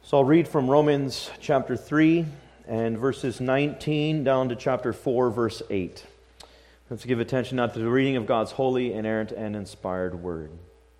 So I'll read from Romans chapter 3 and verses 19 down to chapter 4, verse 8. Let's give attention now to the reading of God's holy, inerrant, and inspired word.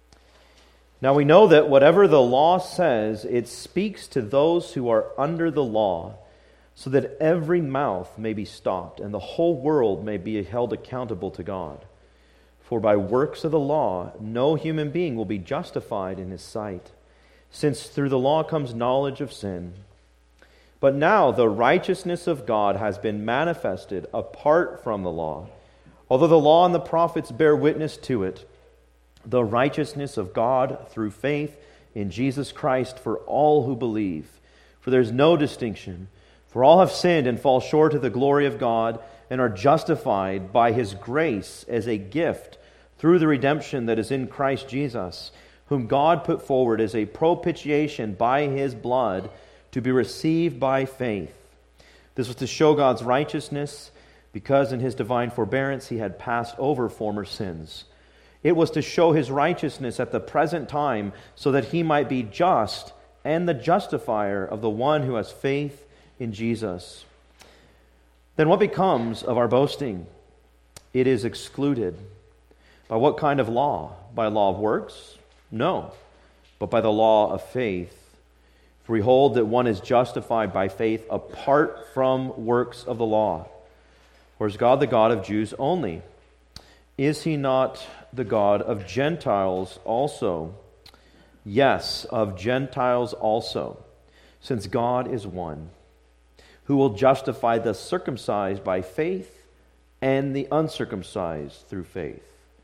Now we know that whatever the law says, it speaks to those who are under the law, so that every mouth may be stopped, and the whole world may be held accountable to God. For by works of the law, no human being will be justified in his sight, since through the law comes knowledge of sin. But now the righteousness of God has been manifested apart from the law, although the law and the prophets bear witness to it, the righteousness of God through faith in Jesus Christ for all who believe. For there is no distinction, for all have sinned and fall short of the glory of God, and are justified by His grace as a gift through the redemption that is in Christ Jesus, whom God put forward as a propitiation by His blood to be received by faith. This was to show God's righteousness, because in His divine forbearance He had passed over former sins. It was to show His righteousness at the present time, so that He might be just and the justifier of the one who has faith in Jesus. Then what becomes of our boasting? It is excluded. By what kind of law? By law of works? No, but by the law of faith. For we hold that one is justified by faith apart from works of the law. Or is God the God of Jews only? Is He not the God of Gentiles also? Yes, of Gentiles also, since God is one, who will justify the circumcised by faith and the uncircumcised through faith.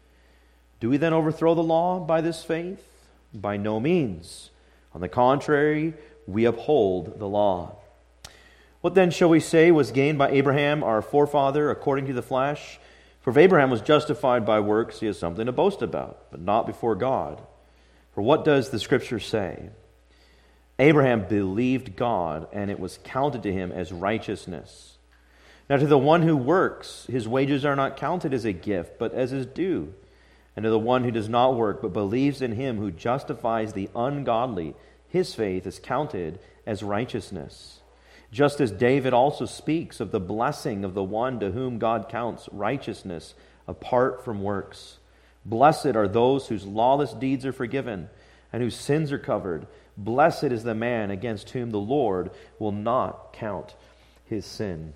Do we then overthrow the law by this faith? By no means. On the contrary, we uphold the law. What then shall we say was gained by Abraham, our forefather, according to the flesh? For if Abraham was justified by works, he has something to boast about, but not before God. For what does the Scripture say? Abraham believed God, and it was counted to him as righteousness. Now to the one who works, his wages are not counted as a gift, but as his due. And to the one who does not work, but believes in Him who justifies the ungodly, his faith is counted as righteousness. Just as David also speaks of the blessing of the one to whom God counts righteousness apart from works. Blessed are those whose lawless deeds are forgiven and whose sins are covered. Blessed is the man against whom the Lord will not count his sin.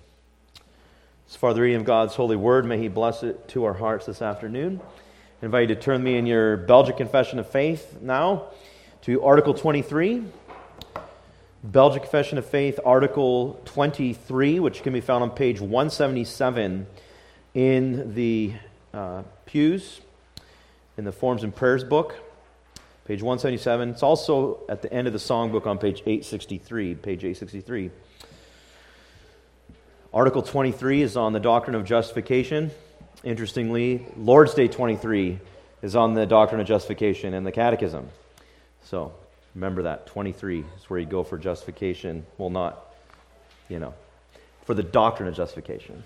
As far as the reading of God's holy word, may He bless it to our hearts this afternoon. I invite you to turn me in your Belgic Confession of Faith now to Article 23. Belgic Confession of Faith, Article 23, which can be found on page 177 in the pews, in the Forms and Prayers book, page 177. It's also at the end of the songbook on page 863. Article 23 is on the doctrine of justification. Interestingly, Lord's Day 23 is on the doctrine of justification and the Catechism. So, remember that. 23 is where you go for justification. Well, not, for the doctrine of justification.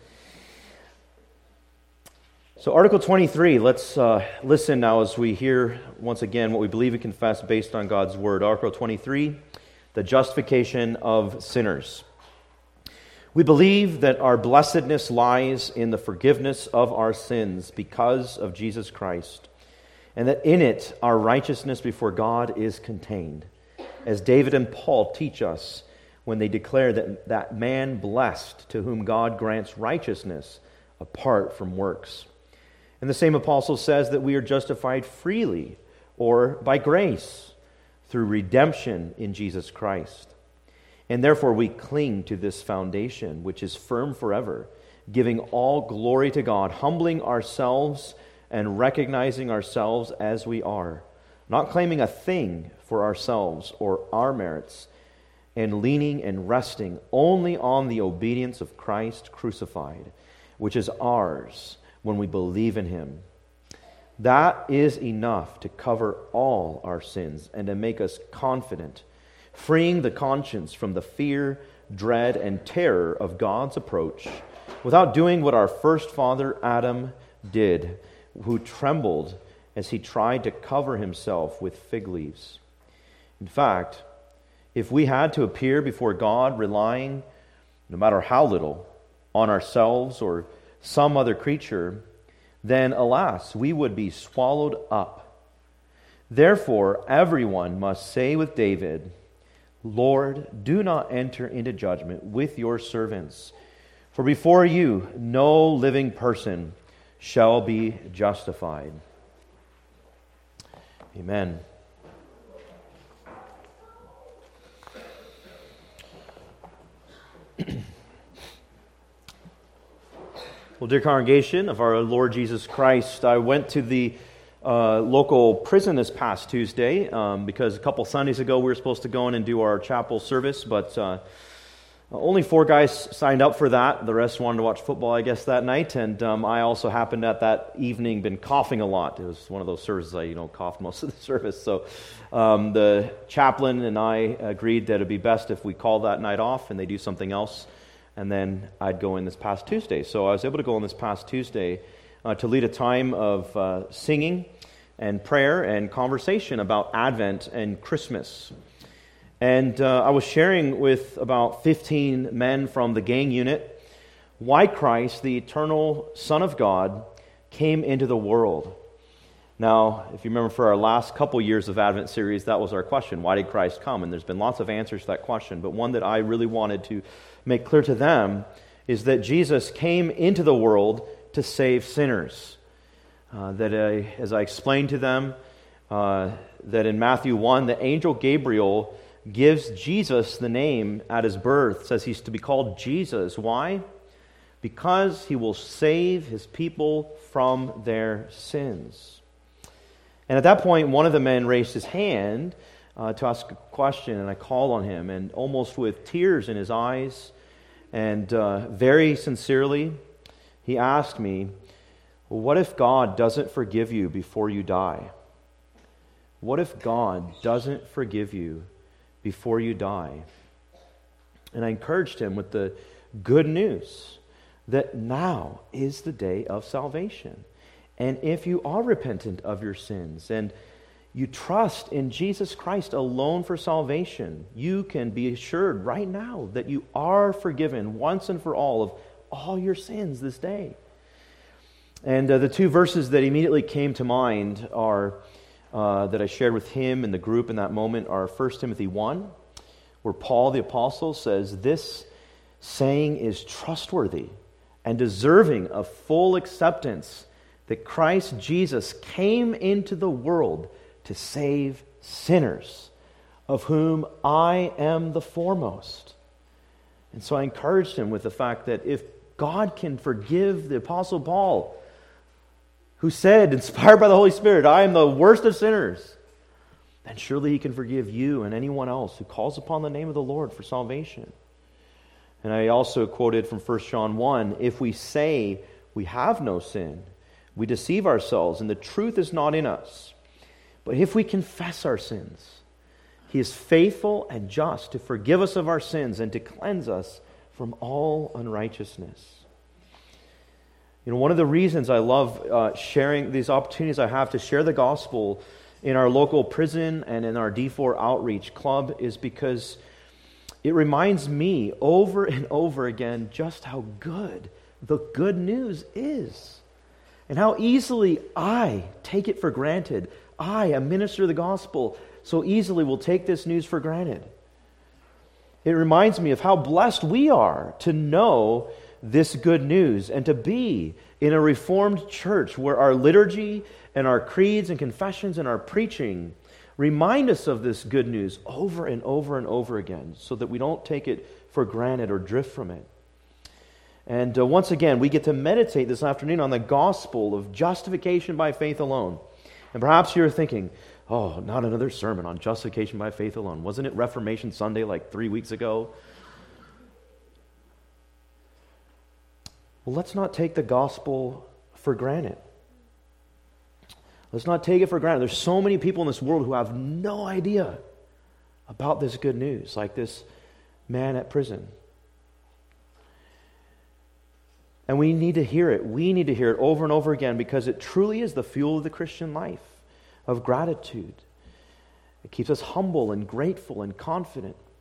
So, Article 23, let's listen now as we hear once again what we believe and confess based on God's Word. Article 23, the justification of sinners. We believe that our blessedness lies in the forgiveness of our sins because of Jesus Christ, and that in it our righteousness before God is contained, as David and Paul teach us when they declare that man blessed to whom God grants righteousness apart from works. And the same apostle says that we are justified freely or by grace through redemption in Jesus Christ. And therefore we cling to this foundation, which is firm forever, giving all glory to God, humbling ourselves and recognizing ourselves as we are, not claiming a thing for ourselves or our merits, and leaning and resting only on the obedience of Christ crucified, which is ours when we believe in Him. That is enough to cover all our sins and to make us confident, freeing the conscience from the fear, dread, and terror of God's approach, without doing what our first father Adam did, who trembled as he tried to cover himself with fig leaves. In fact, If we had to appear before God relying, no matter how little, on ourselves or some other creature, then alas, we would be swallowed up. Therefore, everyone must say with David, Lord, do not enter into judgment with your servants, for before you no living person shall be justified. Amen. Well, dear congregation of our Lord Jesus Christ, I went to the local prison this past Tuesday because a couple Sundays ago we were supposed to go in and do our chapel service, but only 4 guys signed up for that. The rest wanted to watch football, I guess, that night, and I also happened at that evening been coughing a lot. It was one of those services I coughed most of the service, so the chaplain and I agreed that it would be best if we call that night off and they do something else. And then I'd go in this past Tuesday. So I was able to go in this past Tuesday to lead a time of singing and prayer and conversation about Advent and Christmas. And I was sharing with about 15 men from the gang unit why Christ, the eternal Son of God, came into the world. Now, if you remember for our last couple years of Advent series, that was our question. Why did Christ come? And there's been lots of answers to that question. But one that I really wanted to make clear to them is that Jesus came into the world to save sinners. As I explained to them, that in Matthew 1, the angel Gabriel gives Jesus the name at his birth, says he's to be called Jesus. Why? Because he will save his people from their sins. And at that point, one of the men raised his hand to ask a question, and I called on him, and almost with tears in his eyes, and very sincerely, he asked me, well, what if God doesn't forgive you before you die? What if God doesn't forgive you before you die? And I encouraged him with the good news that now is the day of salvation. And if you are repentant of your sins and you trust in Jesus Christ alone for salvation, you can be assured right now that you are forgiven once and for all of all your sins this day. And the 2 verses that immediately came to mind are that I shared with him and the group in that moment are 1 Timothy 1, where Paul the Apostle says, this saying is trustworthy and deserving of full acceptance, that Christ Jesus came into the world to save sinners, of whom I am the foremost. And so I encouraged him with the fact that if God can forgive the Apostle Paul, who said, inspired by the Holy Spirit, I am the worst of sinners, then surely he can forgive you and anyone else who calls upon the name of the Lord for salvation. And I also quoted from 1 John 1, if we say we have no sin, we deceive ourselves and the truth is not in us. But if we confess our sins, he is faithful and just to forgive us of our sins and to cleanse us from all unrighteousness. One of the reasons I love sharing these opportunities I have to share the gospel in our local prison and in our D4 Outreach Club is because it reminds me over and over again just how good the good news is. And how easily I take it for granted. I, a minister of the gospel, so easily will take this news for granted. It reminds me of how blessed we are to know this good news and to be in a Reformed church where our liturgy and our creeds and confessions and our preaching remind us of this good news over and over and over again so that we don't take it for granted or drift from it. And once again, we get to meditate this afternoon on the gospel of justification by faith alone. And perhaps you're thinking, oh, not another sermon on justification by faith alone. Wasn't it Reformation Sunday like 3 weeks ago? Well, let's not take the gospel for granted. Let's not take it for granted. There's so many people in this world who have no idea about this good news, like this man at prison. And we need to hear it. We need to hear it over and over again because it truly is the fuel of the Christian life, of gratitude. It keeps us humble and grateful and confident.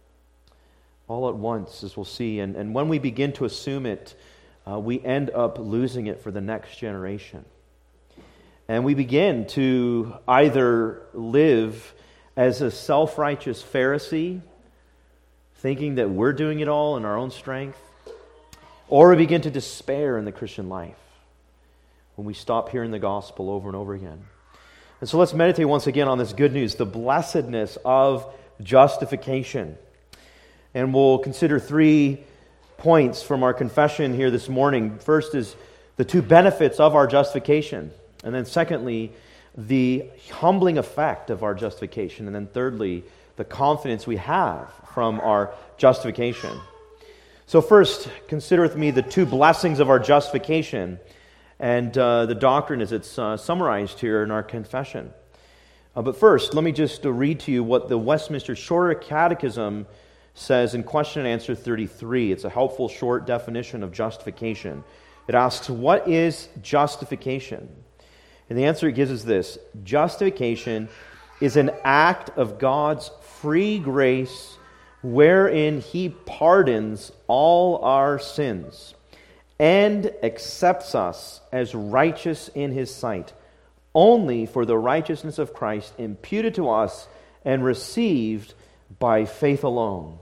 all at once, as we'll see. And when we begin to assume it, we end up losing it for the next generation. And we begin to either live as a self-righteous Pharisee, thinking that we're doing it all in our own strength, or we begin to despair in the Christian life when we stop hearing the gospel over and over again. And so let's meditate once again on this good news, the blessedness of justification. And we'll consider 3 points from our confession here this morning. First is the 2 benefits of our justification. And then secondly, the humbling effect of our justification. And then thirdly, the confidence we have from our justification. So first, consider with me the 2 blessings of our justification and the doctrine as it's summarized here in our confession. But first, let me just read to you what the Westminster Shorter Catechism says in question and answer 33. It's a helpful short definition of justification. It asks, what is justification? And the answer it gives is this: justification is an act of God's free grace wherein He pardons all our sins and accepts us as righteous in His sight, only for the righteousness of Christ imputed to us and received by faith alone.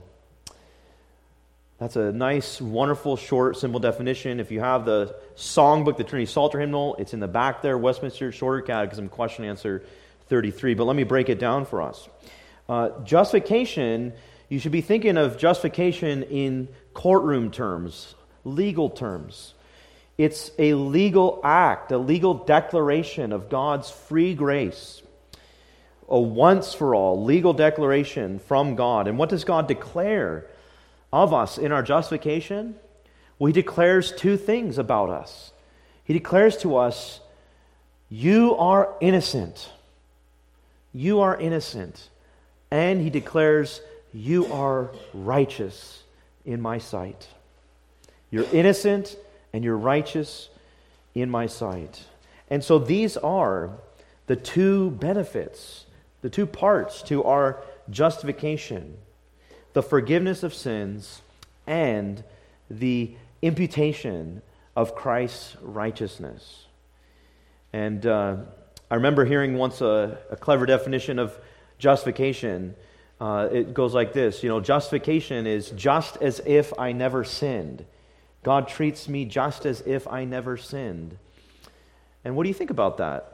That's a nice, wonderful, short, simple definition. If you have the songbook, the Trinity Psalter hymnal, it's in the back there, Westminster Shorter Catechism, question and answer 33. But let me break it down for us. Justification, you should be thinking of justification in courtroom terms, legal terms. It's a legal act, a legal declaration of God's free grace. A once-for-all legal declaration from God. And what does God declare of us in our justification? Well, He declares 2 things about us. He declares to us, you are innocent. You are innocent. And He declares, you are righteous in my sight. You're innocent and you're righteous in my sight. And so these are the 2 benefits, the 2 parts to our justification: the forgiveness of sins and the imputation of Christ's righteousness. And I remember hearing once a clever definition of justification. It goes like this: justification is just as if I never sinned. God treats me just as if I never sinned. And what do you think about that?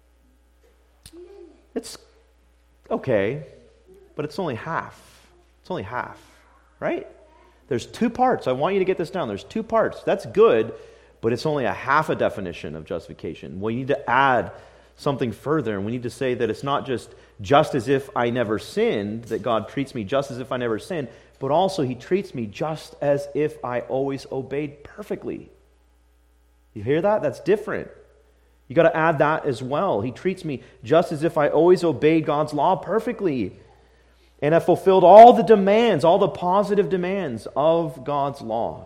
It's okay, but it's only half. It's only half, right? There's 2 parts. I want you to get this down. There's 2 parts. That's good, but it's only a half a definition of justification. We need to add something further, and we need to say that it's not just as if I never sinned, that God treats me just as if I never sinned, but also He treats me just as if I always obeyed perfectly. You hear that? That's different. You got to add that as well. He treats me just as if I always obeyed God's law perfectly and have fulfilled all the demands, all the positive demands of God's law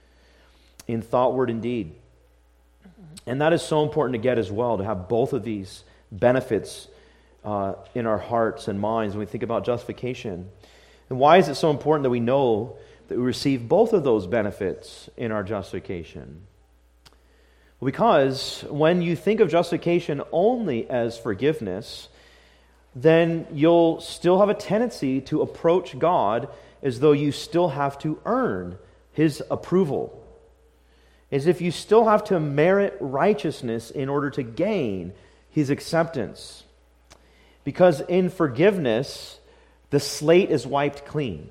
in thought, word, and deed. And that is so important to get as well, to have both of these benefits in our hearts and minds when we think about justification. And why is it so important that we know that we receive both of those benefits in our justification? Well, because when you think of justification only as forgiveness, then you'll still have a tendency to approach God as though you still have to earn His approval. As if you still have to merit righteousness in order to gain His acceptance. Because in forgiveness, the slate is wiped clean.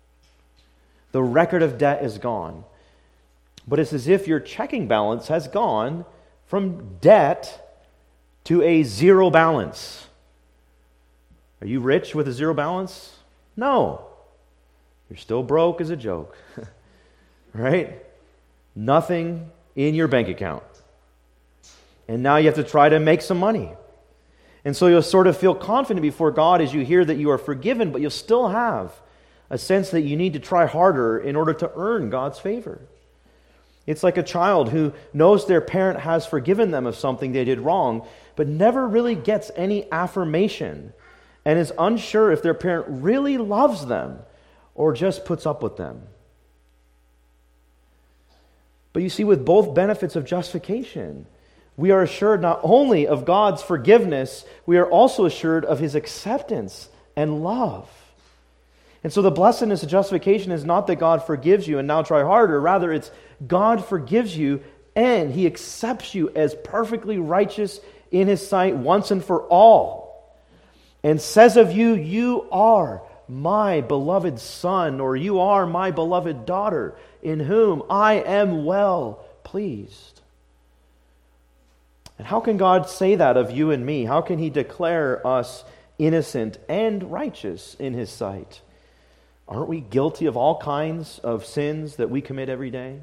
The record of debt is gone. But it's as if your checking balance has gone from debt to a 0 balance. Are you rich with a 0 balance? No. You're still broke as a joke. Right? Nothing in your bank account. And now you have to try to make some money. And so you'll sort of feel confident before God as you hear that you are forgiven, but you'll still have a sense that you need to try harder in order to earn God's favor. It's like a child who knows their parent has forgiven them of something they did wrong, but never really gets any affirmation and is unsure if their parent really loves them or just puts up with them. But you see, with both benefits of justification, we are assured not only of God's forgiveness, we are also assured of His acceptance and love. And so the blessedness of justification is not that God forgives you and now try harder. Rather, it's God forgives you and He accepts you as perfectly righteous in His sight once and for all. And says of you, you are my beloved son, or you are my beloved daughter, in whom I am well pleased. And how can God say that of you and me? How can He declare us innocent and righteous in His sight? Aren't we guilty of all kinds of sins that we commit every day?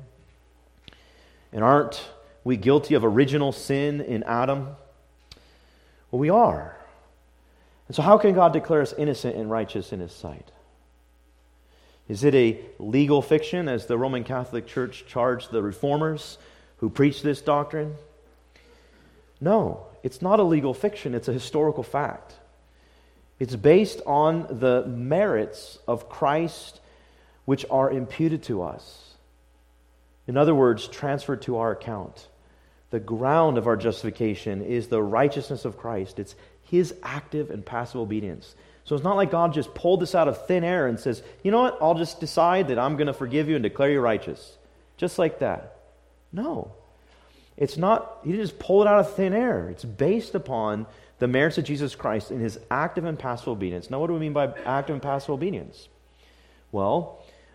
And aren't we guilty of original sin in Adam? Well, we are. And so how can God declare us innocent and righteous in His sight? Is it a legal fiction, as the Roman Catholic Church charged the reformers who preached this doctrine? No, it's not a legal fiction. It's a historical fact. It's based on the merits of Christ which are imputed to us. In other words, transferred to our account. The ground of our justification is the righteousness of Christ. It's His active and passive obedience. So it's not like God just pulled this out of thin air and says, you know what, I'll just decide that I'm going to forgive you and declare you righteous. Just like that. No. It's not, He didn't just pull it out of thin air. It's based upon the merits of Jesus Christ in His active and passive obedience. Now, what do we mean by active and passive obedience? Well,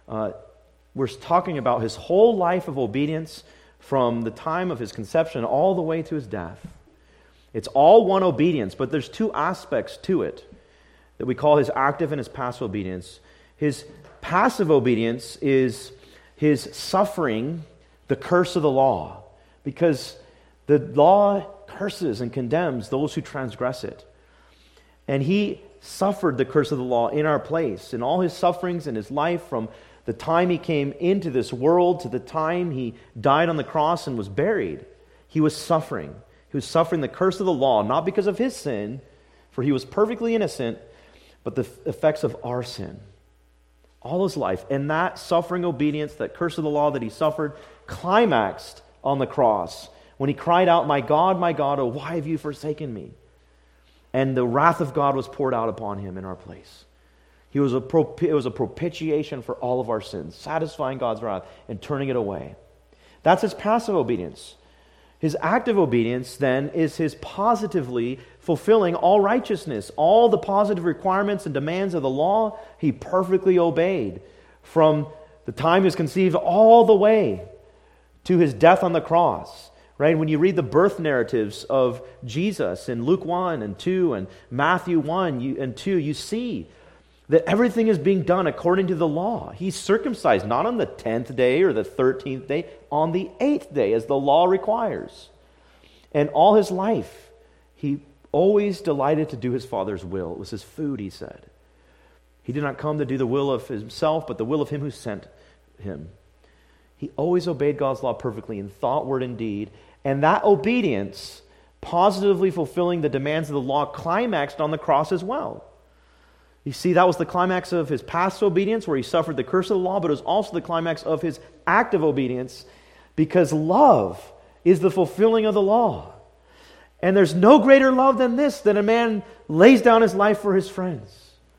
we're talking about His whole life of obedience from the time of His conception all the way to His death. It's all one obedience, but there's two aspects to it that we call His active and His passive obedience. His passive obedience is His suffering the curse of the law, because the law curses and condemns those who transgress it. And He suffered the curse of the law in our place. In all His sufferings in His life, from the time He came into this world to the time He died on the cross and was buried, He was suffering. He was suffering the curse of the law, not because of His sin, for He was perfectly innocent, but the effects of our sin. All His life. And that suffering obedience, that curse of the law that He suffered, climaxed on the cross when He cried out, my God, oh, why have you forsaken me? And the wrath of God was poured out upon Him in our place. It was a propitiation for all of our sins, satisfying God's wrath and turning it away. That's His passive obedience. His active obedience, then, is His positively fulfilling all righteousness. All the positive requirements and demands of the law, He perfectly obeyed from the time He was conceived all the way to His death on the cross. Right? When you read the birth narratives of Jesus in Luke 1 and 2 and Matthew 1 and 2, you see that everything is being done according to the law. He's circumcised not on the 10th day or the 13th day, on the 8th day, as the law requires. And all His life, He always delighted to do His Father's will. It was His food, He said. He did not come to do the will of Himself, but the will of Him who sent Him. He always obeyed God's law perfectly in thought, word, and deed. And that obedience, positively fulfilling the demands of the law, climaxed on the cross as well. You see, that was the climax of His passive obedience, where He suffered the curse of the law, but it was also the climax of His active obedience, because love is the fulfilling of the law. And there's no greater love than this, that a man lays down his life for his friends.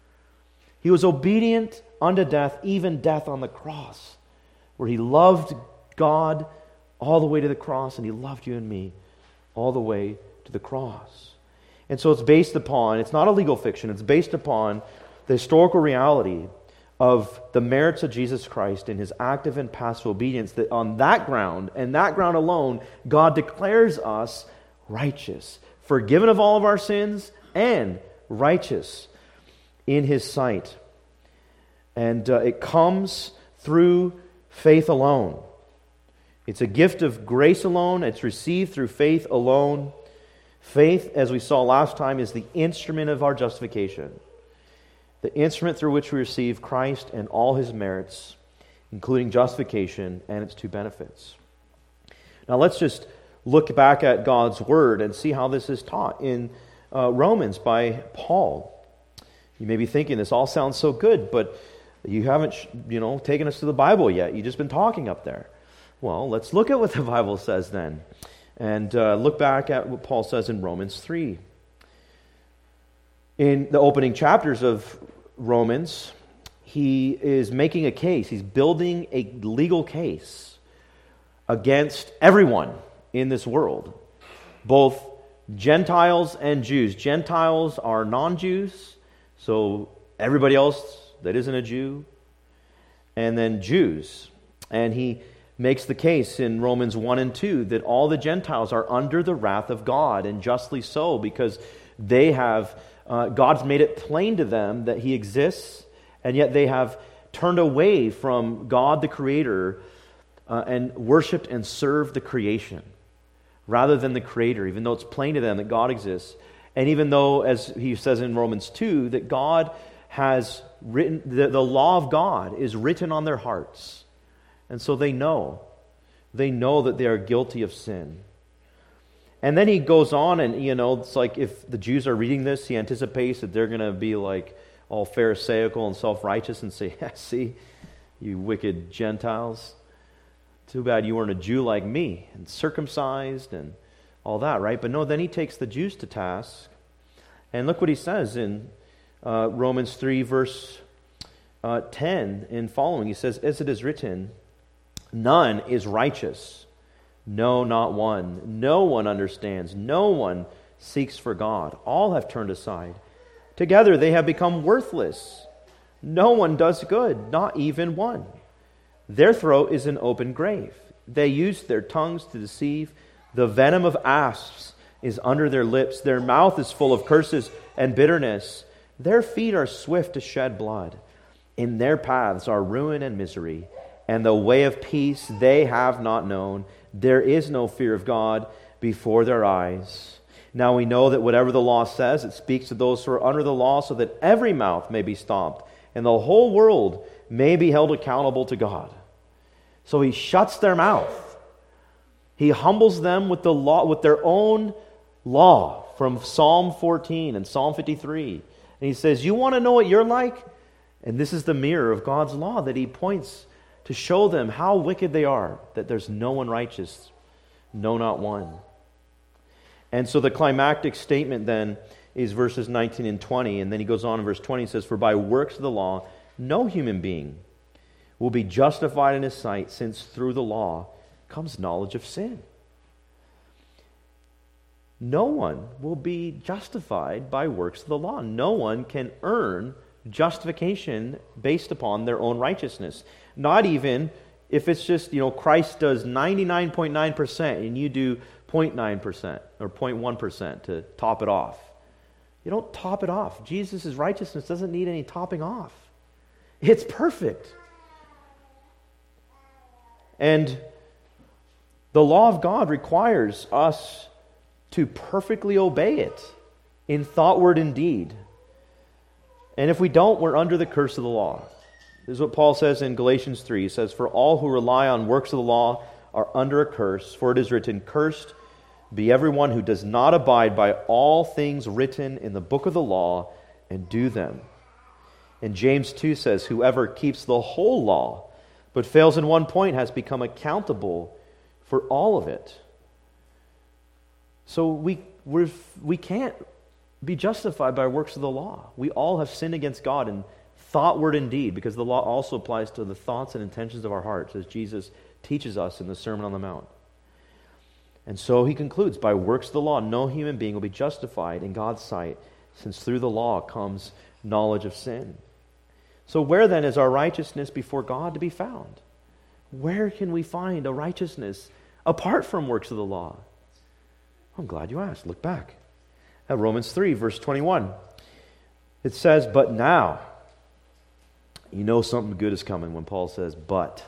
He was obedient unto death, even death on the cross, where He loved God all the way to the cross, and He loved you and me all the way to the cross. And so it's not a legal fiction, it's based upon the historical reality of the merits of Jesus Christ in His active and passive obedience, that on that ground, and that ground alone, God declares us righteous, forgiven of all of our sins, and righteous in His sight. And it comes through faith alone. It's a gift of grace alone. It's received through faith alone. Faith, as we saw last time, is the instrument of our justification. The instrument through which we receive Christ and all His merits, including justification and its two benefits. Now let's just look back at God's Word and see how this is taught in Romans by Paul. You may be thinking, this all sounds so good, but You haven't, taken us to the Bible yet. You've just been talking up there. Well, let's look at what the Bible says then. And look back at what Paul says in Romans 3. In the opening chapters of Romans, he is making a case. He's building a legal case against everyone in this world, both Gentiles and Jews. Gentiles are non-Jews, so everybody else that isn't a Jew, and then Jews. And he makes the case in Romans 1 and 2 that all the Gentiles are under the wrath of God, and justly so, because they have, God's made it plain to them that He exists, and yet they have turned away from God the Creator and worshipped and served the creation rather than the Creator, even though it's plain to them that God exists. And even though, as he says in Romans 2, that God has written, the law of God is written on their hearts. And so they know that they are guilty of sin. And then he goes on and, it's like if the Jews are reading this, he anticipates that they're going to be like all pharisaical and self-righteous and say, see, you wicked Gentiles, too bad you weren't a Jew like me and circumcised and all that, right? But no, then he takes the Jews to task. And look what he says in Romans 3 verse 10 and following. He says, as it is written, none is righteous, no, not one. No one understands. No one seeks for God. All have turned aside. Together they have become worthless. No one does good, not even one. Their throat is an open grave. They use their tongues to deceive. The venom of asps is under their lips. Their mouth is full of curses and bitterness. Their feet are swift to shed blood. In their paths are ruin and misery, and the way of peace they have not known. There is no fear of God before their eyes. Now we know that whatever the law says, it speaks to those who are under the law, so that every mouth may be stopped, and the whole world may be held accountable to God. So he shuts their mouth. He humbles them with the law, with their own law from Psalm 14 and Psalm 53. And he says, you want to know what you're like? And this is the mirror of God's law that he points to show them how wicked they are, that there's no one righteous, no, not one. And so the climactic statement then is verses 19 and 20, and then he goes on in verse 20, he says, for by works of the law, no human being will be justified in his sight, since through the law comes knowledge of sin. No one will be justified by works of the law. No one can earn justification based upon their own righteousness. Not even if it's just, Christ does 99.9% and you do 0.9% or 0.1% to top it off. You don't top it off. Jesus' righteousness doesn't need any topping off. It's perfect. And the law of God requires us to perfectly obey it in thought, word, and deed. And if we don't, we're under the curse of the law. This is what Paul says in Galatians 3. He says, for all who rely on works of the law are under a curse, for it is written, cursed be everyone who does not abide by all things written in the book of the law and do them. And James 2 says, whoever keeps the whole law but fails in one point has become accountable for all of it. So we can't be justified by works of the law. We all have sinned against God in thought, word, and deed, because the law also applies to the thoughts and intentions of our hearts, as Jesus teaches us in the Sermon on the Mount. And so he concludes, by works of the law, no human being will be justified in God's sight, since through the law comes knowledge of sin. So where then is our righteousness before God to be found? Where can we find a righteousness apart from works of the law? I'm glad you asked. Look back at Romans 3, verse 21. It says, but now, you know something good is coming when Paul says, but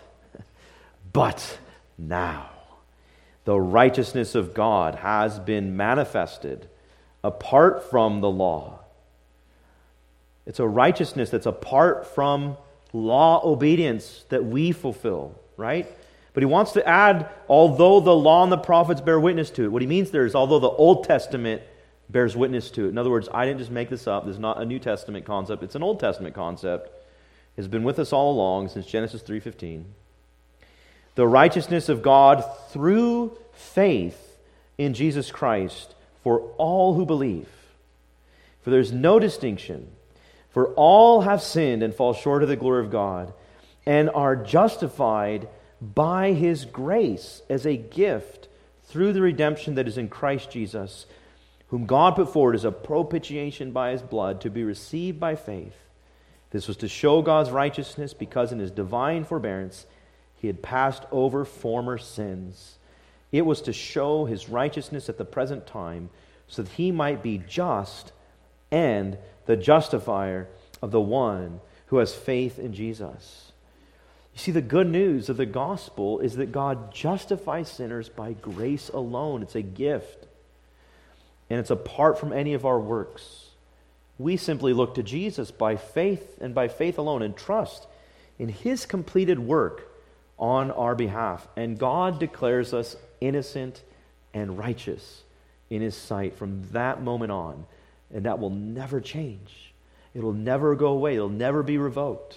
now, the righteousness of God has been manifested apart from the law. It's a righteousness that's apart from law obedience that we fulfill, right? But he wants to add, although the law and the prophets bear witness to it. What he means there is, although the Old Testament bears witness to it. In other words, I didn't just make this up. This is not a New Testament concept. It's an Old Testament concept. has been with us all along since Genesis 3:15. The righteousness of God through faith in Jesus Christ for all who believe. For there's no distinction, for all have sinned and fall short of the glory of God, and are justified by His grace as a gift through the redemption that is in Christ Jesus, whom God put forward as a propitiation by His blood to be received by faith. This was to show God's righteousness, because in His divine forbearance He had passed over former sins. It was to show His righteousness at the present time, so that He might be just and the justifier of the one who has faith in Jesus. You see, the good news of the gospel is that God justifies sinners by grace alone. It's a gift. And it's apart from any of our works. We simply look to Jesus by faith and by faith alone, and trust in His completed work on our behalf. And God declares us innocent and righteous in His sight from that moment on. And that will never change. It will never go away. It will never be revoked.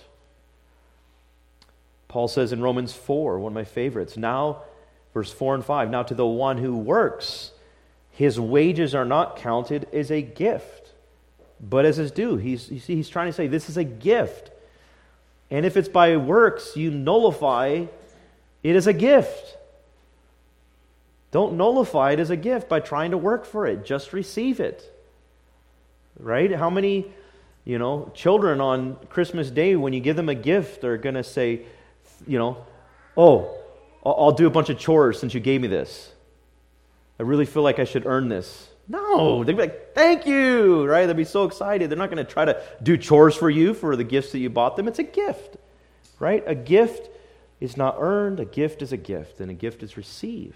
Paul says in Romans 4, one of my favorites, now, verse 4 and 5, now to the one who works, his wages are not counted as a gift, but as his due. He's trying to say this is a gift. And if it's by works, you nullify it as a gift. Don't nullify it as a gift by trying to work for it. Just receive it. Right? How many, children on Christmas Day, when you give them a gift, are going to say, oh, I'll do a bunch of chores since you gave me this. I really feel like I should earn this. No, they'd be like, thank you, right? They'd be so excited. They're not going to try to do chores for you for the gifts that you bought them. It's a gift, right? A gift is not earned. A gift is a gift, and a gift is received.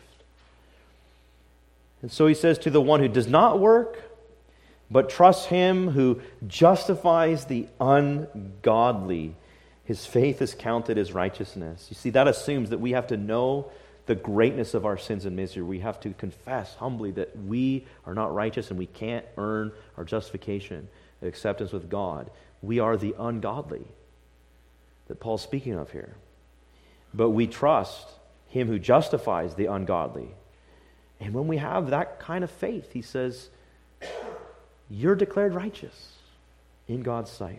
And so he says, to the one who does not work, but trusts Him who justifies the ungodly, his faith is counted as righteousness. You see, that assumes that we have to know the greatness of our sins and misery. We have to confess humbly that we are not righteous and we can't earn our justification and acceptance with God. We are the ungodly that Paul's speaking of here. But we trust Him who justifies the ungodly. And when we have that kind of faith, he says, you're declared righteous in God's sight.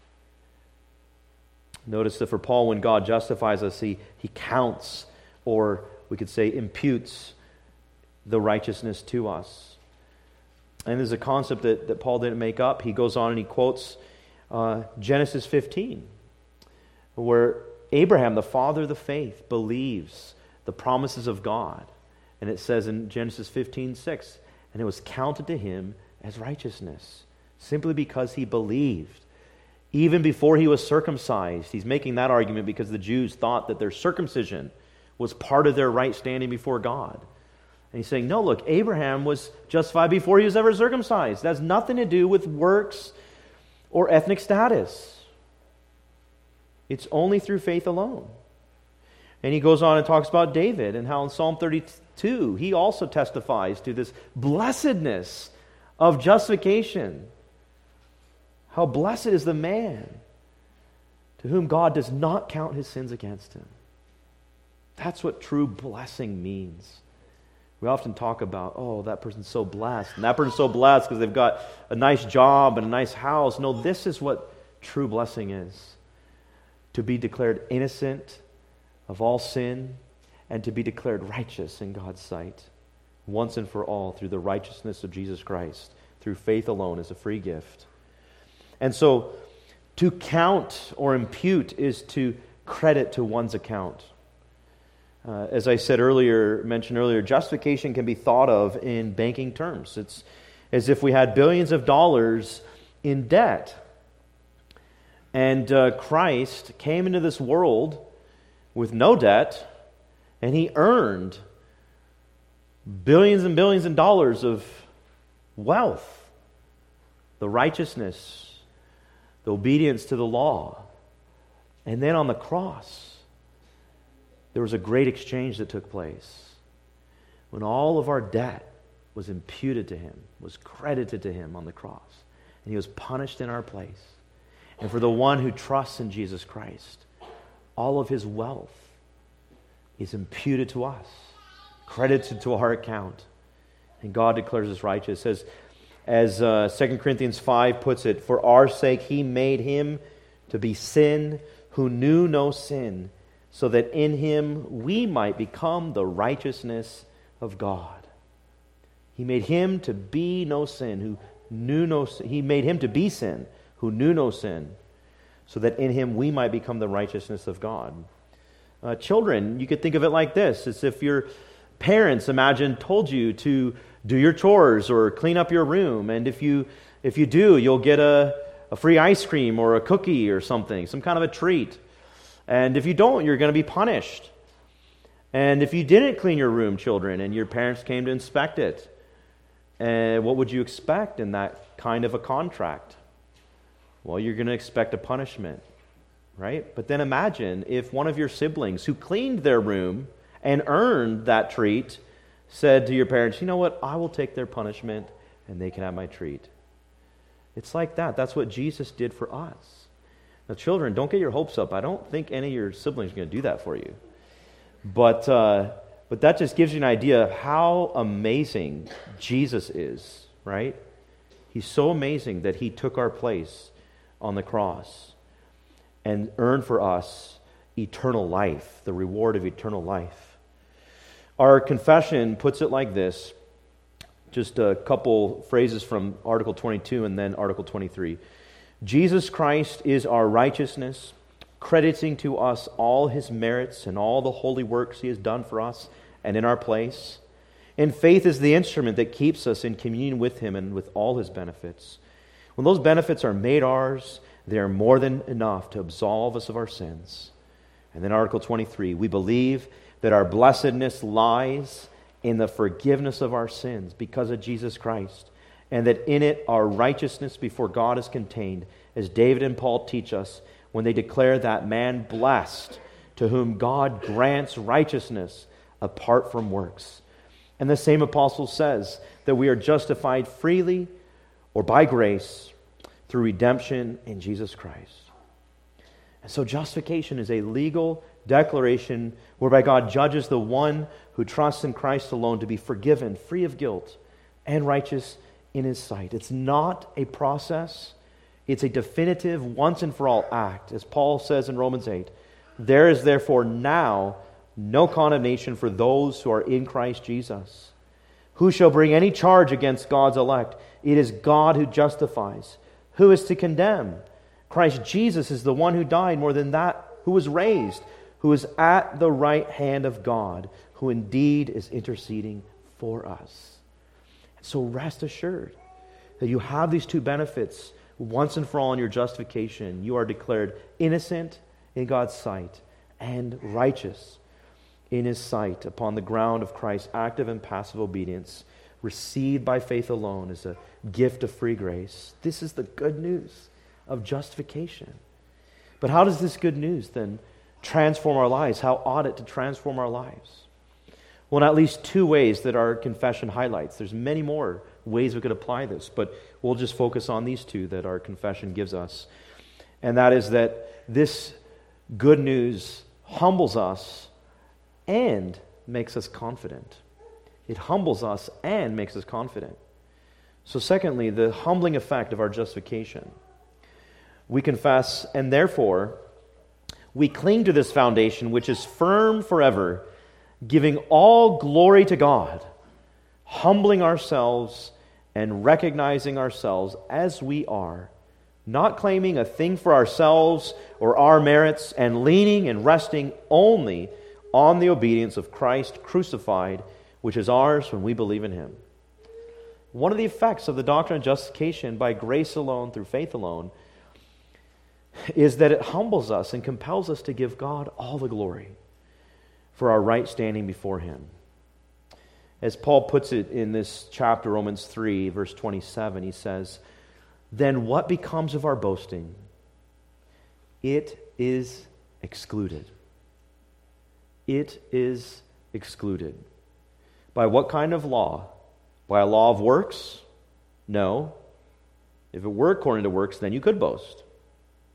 Notice that for Paul, when God justifies us, he counts, or we could say imputes, the righteousness to us. And there's a concept that Paul didn't make up. He goes on and he quotes Genesis 15, where Abraham, the father of the faith, believes the promises of God. And it says in Genesis 15:6, and it was counted to him as righteousness, simply because he believed. Even before he was circumcised, he's making that argument because the Jews thought that their circumcision was part of their right standing before God. And he's saying, no, look, Abraham was justified before he was ever circumcised. That has nothing to do with works or ethnic status. It's only through faith alone. And he goes on and talks about David and how in Psalm 32, he also testifies to this blessedness of justification. How blessed is the man to whom God does not count his sins against him. That's what true blessing means. We often talk about, oh, that person's so blessed, and that person's so blessed because they've got a nice job and a nice house. No, this is what true blessing is. To be declared innocent of all sin and to be declared righteous in God's sight once and for all through the righteousness of Jesus Christ, through faith alone as a free gift. And so to count or impute is to credit to one's account. As I mentioned earlier, justification can be thought of in banking terms. It's as if we had billions of dollars in debt. And Christ came into this world with no debt, and He earned billions and billions of dollars of wealth, the righteousness, the obedience to the law. And then on the cross, there was a great exchange that took place when all of our debt was imputed to Him, was credited to Him on the cross. And He was punished in our place. And for the one who trusts in Jesus Christ, all of his wealth is imputed to us, credited to our account. And God declares us righteous. As 2 Corinthians 5 puts it, for our sake he made him to be sin who knew no sin, so that in him we might become the righteousness of God. He made him to be no sin, who knew no sin. He made him to be sin, who knew no sin, so that in him we might become the righteousness of God. Children, you could think of it like this. It's if your parents, imagine, told you to do your chores or clean up your room, and if you do, you'll get a free ice cream or a cookie or something, some kind of a treat. And if you don't, you're going to be punished. And if you didn't clean your room, children, and your parents came to inspect it, what would you expect in that kind of a contract? Well, you're going to expect a punishment, right? But then imagine if one of your siblings who cleaned their room and earned that treat said to your parents, you know what, I will take their punishment and they can have my treat. It's like that. That's what Jesus did for us. Now, children, don't get your hopes up. I don't think any of your siblings are going to do that for you. But that just gives you an idea of how amazing Jesus is, right? He's so amazing that he took our place on the cross and earned for us eternal life, the reward of eternal life. Our confession puts it like this, just a couple phrases from Article 22 and then Article 23. Jesus Christ is our righteousness, crediting to us all his merits and all the holy works he has done for us and in our place. And faith is the instrument that keeps us in communion with him and with all his benefits. When those benefits are made ours, they are more than enough to absolve us of our sins. And then Article 23, we believe that our blessedness lies in the forgiveness of our sins because of Jesus Christ, and that in it our righteousness before God is contained, as David and Paul teach us when they declare that man blessed to whom God grants righteousness apart from works. And the same apostle says that we are justified freely or by grace through redemption in Jesus Christ. And so justification is a legal declaration whereby God judges the one who trusts in Christ alone to be forgiven, free of guilt, and righteous in his sight. It's not a process. It's a definitive, once and for all act. As Paul says in Romans 8, there is therefore now no condemnation for those who are in Christ Jesus. Who shall bring any charge against God's elect? It is God who justifies. Who is to condemn? Christ Jesus is the one who died, more than that, who was raised, who is at the right hand of God, who indeed is interceding for us. So rest assured that you have these two benefits once and for all in your justification. You are declared innocent in God's sight and righteous in his sight upon the ground of Christ's active and passive obedience, received by faith alone as a gift of free grace. This is the good news of justification. But how does this good news then transform our lives? How ought it to transform our lives? Well, in at least two ways that our confession highlights. There's many more ways we could apply this, but we'll just focus on these two that our confession gives us. And that is that this good news humbles us and makes us confident. It humbles us and makes us confident. So secondly, the humbling effect of our justification. We confess, and therefore we cling to this foundation which is firm forever, giving all glory to God, humbling ourselves and recognizing ourselves as we are, not claiming a thing for ourselves or our merits, and leaning and resting only on the obedience of Christ crucified, which is ours when we believe in him. One of the effects of the doctrine of justification by grace alone, through faith alone, is that it humbles us and compels us to give God all the glory for our right standing before him. As Paul puts it in this chapter, Romans 3, verse 27, he says, "Then what becomes of our boasting? It is excluded." It is excluded. By what kind of law? By a law of works? No. If it were according to works, then you could boast.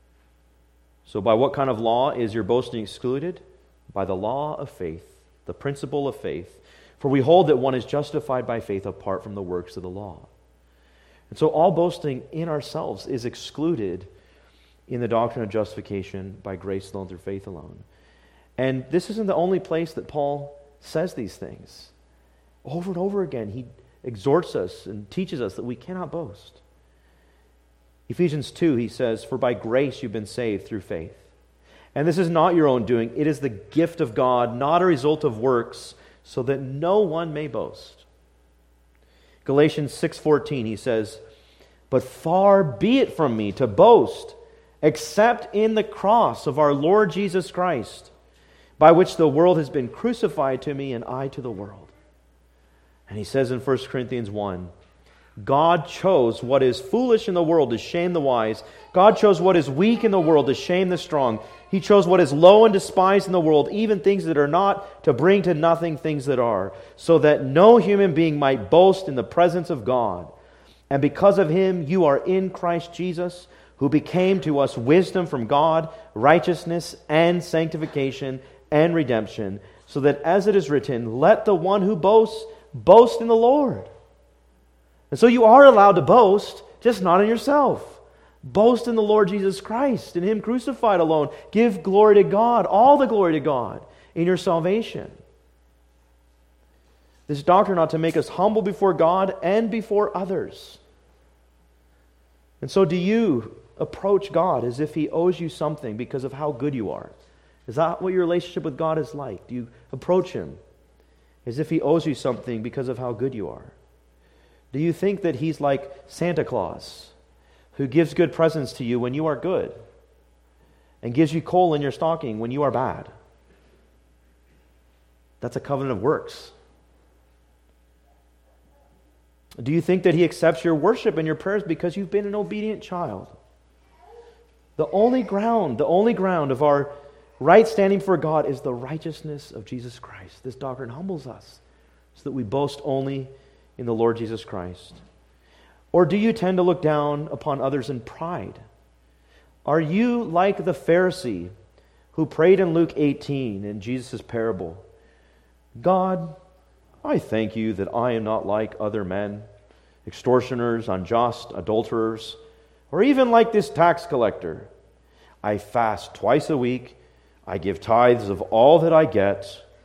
So by what kind of law is your boasting excluded? By the law of faith, the principle of faith. For we hold that one is justified by faith apart from the works of the law. And so all boasting in ourselves is excluded in the doctrine of justification by grace alone through faith alone. And this isn't the only place that Paul says these things. Over and over again, he exhorts us and teaches us that we cannot boast. Ephesians 2, he says, "For by grace you've been saved through faith. And this is not your own doing. It is the gift of God, not a result of works, so that no one may boast." Galatians 6:14, he says, "But far be it from me to boast, except in the cross of our Lord Jesus Christ, by which the world has been crucified to me and I to the world." And he says in 1 Corinthians 1, "God chose what is foolish in the world to shame the wise. God chose what is weak in the world to shame the strong. He chose what is low and despised in the world, even things that are not, to bring to nothing things that are, so that no human being might boast in the presence of God. And because of him, you are in Christ Jesus, who became to us wisdom from God, righteousness and sanctification and redemption, so that as it is written, let the one who boasts, boast in the Lord." And so you are allowed to boast, just not in yourself. Boast in the Lord Jesus Christ, in him crucified alone. Give glory to God, all the glory to God, in your salvation. This doctrine ought to make us humble before God and before others. And so do you approach God as if he owes you something because of how good you are? Is that what your relationship with God is like? Do you approach him as if he owes you something because of how good you are? Do you think that he's like Santa Claus, who gives good presents to you when you are good and gives you coal in your stocking when you are bad? That's a covenant of works. Do you think that he accepts your worship and your prayers because you've been an obedient child? The only ground of our right standing for God is the righteousness of Jesus Christ. This doctrine humbles us so that we boast only in the Lord Jesus Christ. Or do you tend to look down upon others in pride? Are you like the Pharisee who prayed in Luke 18 in Jesus' parable? "God, I thank you that I am not like other men, extortioners, unjust, adulterers, or even like this tax collector. I fast twice a week. I give tithes of all that I get."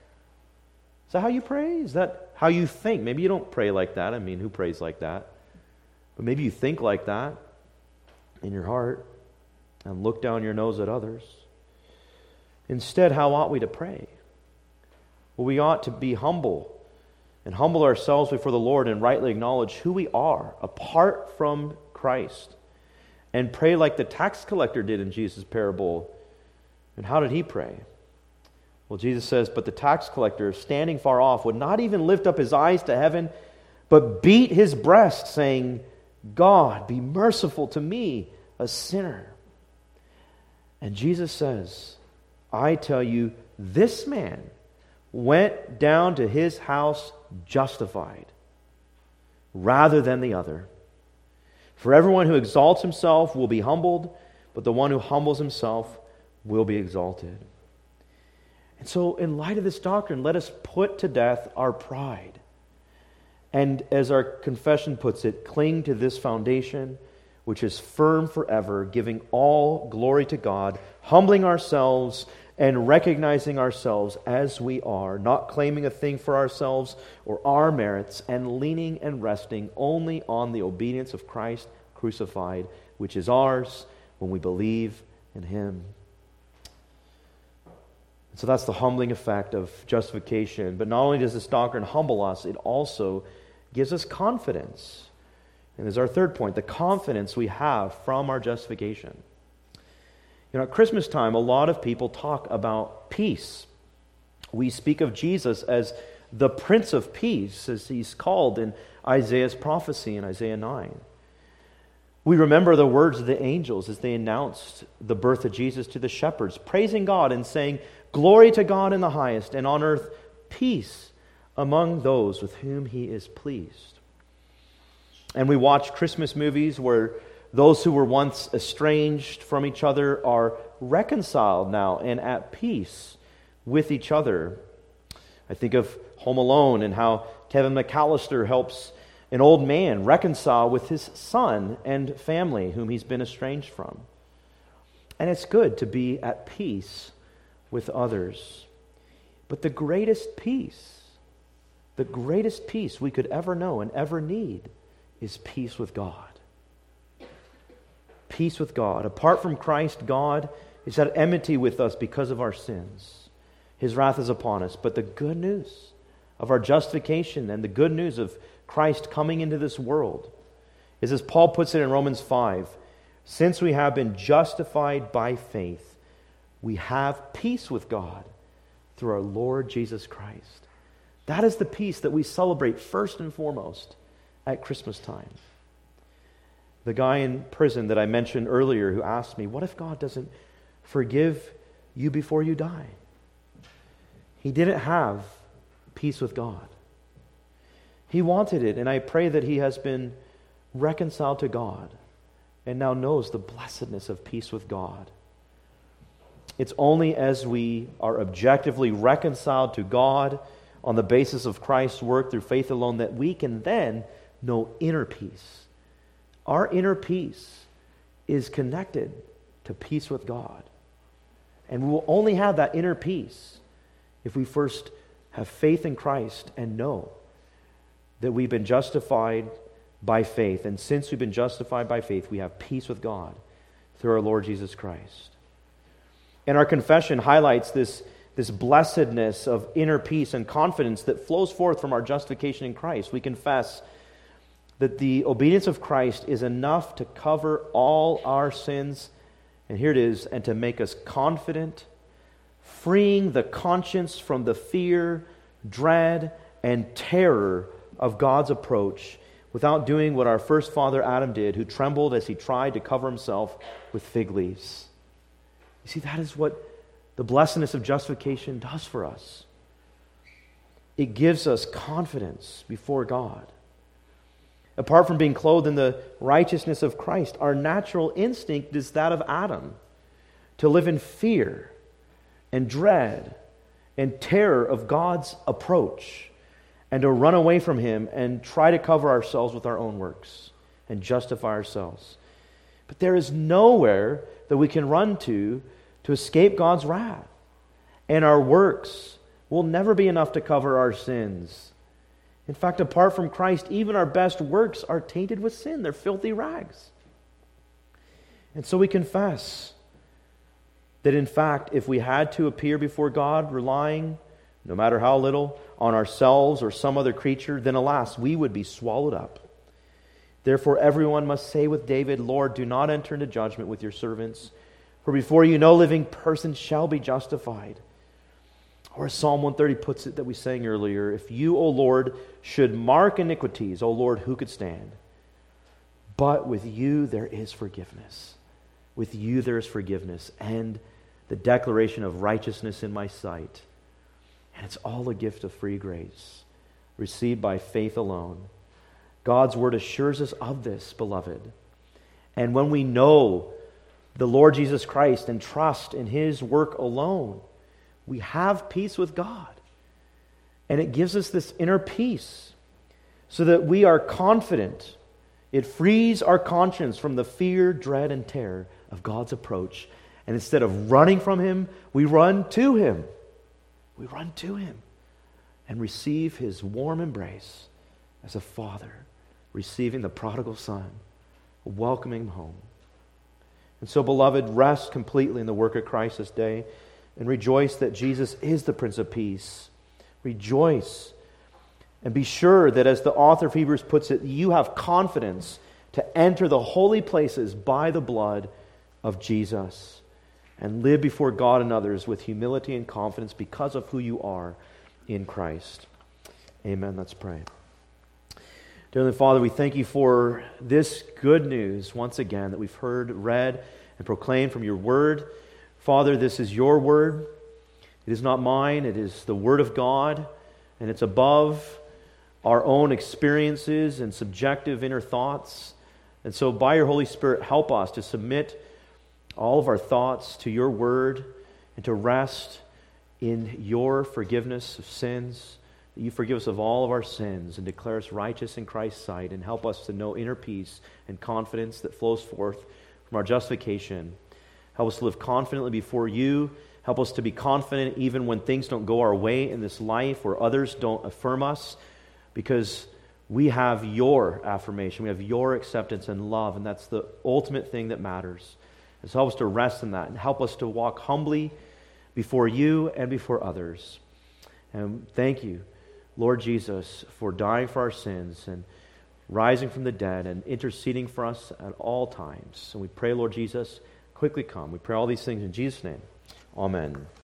Is that how you pray? Is that how you think? Maybe you don't pray like that. I mean, who prays like that? But maybe you think like that in your heart and look down your nose at others. Instead, how ought we to pray? Well, we ought to be humble and humble ourselves before the Lord and rightly acknowledge who we are apart from Christ, and pray like the tax collector did in Jesus' parable. And how did he pray? Well, Jesus says, "But the tax collector, standing far off, would not even lift up his eyes to heaven, but beat his breast, saying, 'God, be merciful to me, a sinner.' And Jesus says, 'I tell you, this man went down to his house justified, rather than the other. For everyone who exalts himself will be humbled, but the one who humbles himself will be exalted.'" And so, in light of this doctrine, let us put to death our pride. And as our confession puts it, cling to this foundation, which is firm forever, giving all glory to God, humbling ourselves and recognizing ourselves as we are, not claiming a thing for ourselves or our merits, and leaning and resting only on the obedience of Christ crucified, which is ours when we believe in him. So that's the humbling effect of justification. But not only does this doctrine humble us, it also gives us confidence. And there's our third point, the confidence we have from our justification. You know, at Christmas time, a lot of people talk about peace. We speak of Jesus as the Prince of Peace, as he's called in Isaiah's prophecy in Isaiah 9. We remember the words of the angels as they announced the birth of Jesus to the shepherds, praising God and saying, "Glory to God in the highest, and on earth peace among those with whom he is pleased." And we watch Christmas movies where Those who were once estranged from each other are reconciled now and at peace with each other. I think of Home Alone and how Kevin McAllister helps an old man reconcile with his son and family whom he's been estranged from. And it's good to be at peace with others. But the greatest peace we could ever know and ever need is peace with God. Peace with God. Apart from Christ, God is at enmity with us because of our sins. His wrath is upon us. But the good news of our justification and the good news of Christ coming into this world is, as Paul puts it in Romans 5, since we have been justified by faith, we have peace with God through our Lord Jesus Christ. That is the peace that we celebrate first and foremost at Christmas time. The guy in prison that I mentioned earlier who asked me, what if God doesn't forgive you before you die? He didn't have peace with God. He wanted it, and I pray that he has been reconciled to God and now knows the blessedness of peace with God. It's only as we are objectively reconciled to God on the basis of Christ's work through faith alone that we can then know inner peace. Our inner peace is connected to peace with God. And we will only have that inner peace if we first have faith in Christ and know that we've been justified by faith. And since we've been justified by faith, we have peace with God through our Lord Jesus Christ. And our confession highlights this blessedness of inner peace and confidence that flows forth from our justification in Christ. We confess that the obedience of Christ is enough to cover all our sins, and here it is, and to make us confident, freeing the conscience from the fear, dread, and terror of God's approach without doing what our first father Adam did, who trembled as he tried to cover himself with fig leaves. You see, that is what the blessedness of justification does for us. It gives us confidence before God. Apart from being clothed in the righteousness of Christ, our natural instinct is that of Adam, to live in fear and dread and terror of God's approach, and to run away from Him and try to cover ourselves with our own works and justify ourselves. But there is nowhere that we can run to escape God's wrath. And our works will never be enough to cover our sins. In fact, apart from Christ, even our best works are tainted with sin. They're filthy rags. And so we confess that, in fact, if we had to appear before God relying, no matter how little, on ourselves or some other creature, then alas, we would be swallowed up. Therefore, everyone must say with David, Lord, do not enter into judgment with your servants, for before you no living person shall be justified. Or as Psalm 130 puts it that we sang earlier, if you, O Lord, should mark iniquities, O Lord, who could stand? But with you there is forgiveness. With you there is forgiveness and the declaration of righteousness in my sight. And it's all a gift of free grace, received by faith alone. God's word assures us of this, beloved. And when we know the Lord Jesus Christ and trust in His work alone, we have peace with God. And it gives us this inner peace so that we are confident. It frees our conscience from the fear, dread, and terror of God's approach. And instead of running from Him, we run to Him. We run to Him and receive His warm embrace as a father receiving the prodigal son, welcoming him home. And so, beloved, rest completely in the work of Christ this day and rejoice that Jesus is the Prince of Peace. Rejoice and be sure that, as the author of Hebrews puts it, you have confidence to enter the holy places by the blood of Jesus and live before God and others with humility and confidence because of who you are in Christ. Amen. Let's pray. Dear Heavenly Father, we thank you for this good news once again that we've heard, read, and proclaimed from your word. Father, this is your word. It is not mine. It is the word of God, and it's above our own experiences and subjective inner thoughts And so by your Holy Spirit, help us to submit all of our thoughts to your word and to rest in your forgiveness of sins, that you forgive us of all of our sins and declare us righteous in Christ's sight, and help us to know inner peace and confidence that flows forth from our justification. Help us to live confidently before you. Help us to be confident even when things don't go our way in this life, or others don't affirm us, because we have your affirmation, we have your acceptance and love, and that's the ultimate thing that matters. And so help us to rest in that, and help us to walk humbly before you and before others. And thank you, Lord Jesus, for dying for our sins and rising from the dead and interceding for us at all times. And we pray, Lord Jesus, quickly come. We pray all these things in Jesus' name. Amen.